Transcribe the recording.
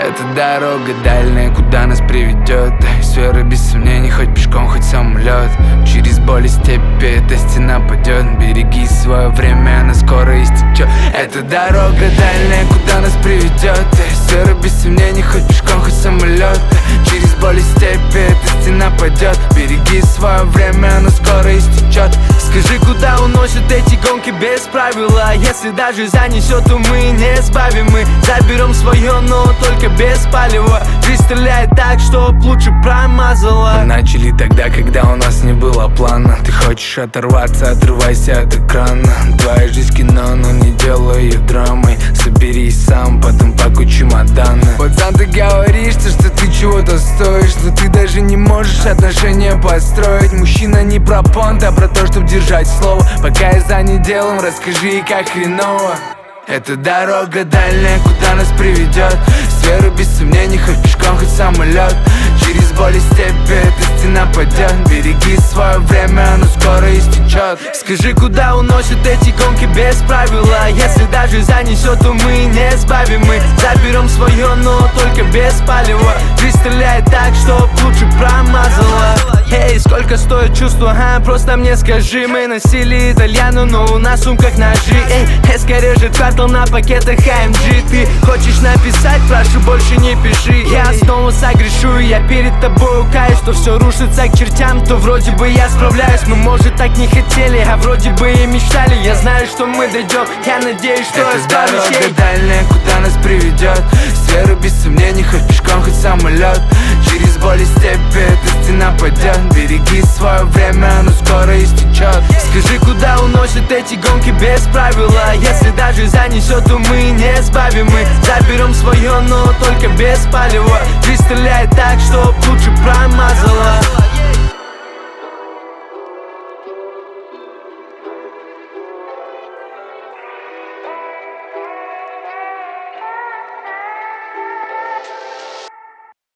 Эта дорога дальняя, куда нас приведет. С верой без сомнений, хоть пешком, хоть самолет. Через боль и степи эта стена падет. Береги свое время, она скоро истечет. Эта дорога дальняя, куда нас приведет. С верой без сомнений, хоть пешком, хоть самолет. Через боль и степи эта стена падет. Береги свое время, оно скоро истечет. Скажи, куда уносят эти гонки без правила? Если даже занесет, то мы не сбавим. Мы заберем свое, но только без палева. Жизнь стреляет так, чтоб лучше промазала. Мы начали тогда, когда у нас не было плана. Ты хочешь оторваться, отрывайся от экрана. Твоя жизнь кино, но не делай ее драмой. Соберись сам, потом пакуй чемоданы. Пацан, ты говоришь, что ты чего-то стоишь, но ты даже не можешь отношения построить. Мужчина не про понт, а про то, чтоб держать слово. Пока я занят делом, расскажи, как хреново. Эта дорога дальняя, куда нас приведет. С верой без сомнений, хоть пешком, хоть самолет. Через боль и степи эта стена падет. Береги свое время, оно скоро истечет. Скажи, куда уносят эти гонки без правила? Если даже занесет, то мы не сбавим. Мы заберем свое, но только без палева. Жизнь стреляет так, чтоб лучше промазала. Эй, сколько стоит чувство, просто мне скажи. Мы носили итальяну, но у нас в сумках ножи. Эй, скорее же квартал на пакетах AMG. Ты хочешь написать, прошу, больше не пиши. Я снова согрешу, я перед тобой каюсь. Что все рушится к чертям, то вроде бы я справляюсь. Мы, может, так не хотели, а вроде бы и мечтали. Я знаю, что мы дойдем, я надеюсь, что останусь. Эта дорога дальняя, куда нас приведет. С верой без сомнений, хоть пешком, хоть самолет. Через боль и степи эта стена падет. Береги свое время, оно скоро истечет. Скажи, куда уносят эти гонки без правила? Если даже занесет, то мы не сбавим. Мы заберем свое, но только без палева. Жизнь стреляет так, чтоб лучше